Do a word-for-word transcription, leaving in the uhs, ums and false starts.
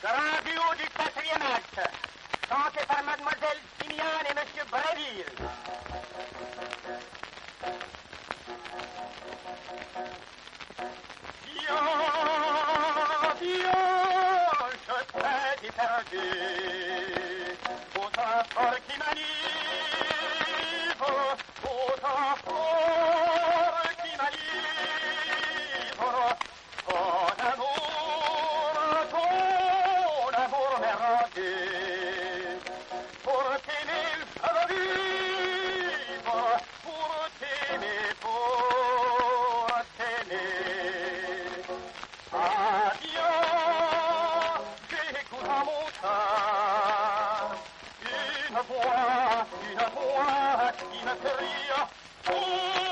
Grand duo du quatrième acte, chanté par Mademoiselle Simiane et Monsieur Bréville. Viens, viens, je t'ai éperdu, aux enfants qui m'animent, aux enfants qui m'animent, ton amour, ton amour merveilleux, pour t'aimer je veux vivre, pour t'aimer, pour t'aimer. Adieu, j'écoute en mon cœur une voix, une voix qui me crie.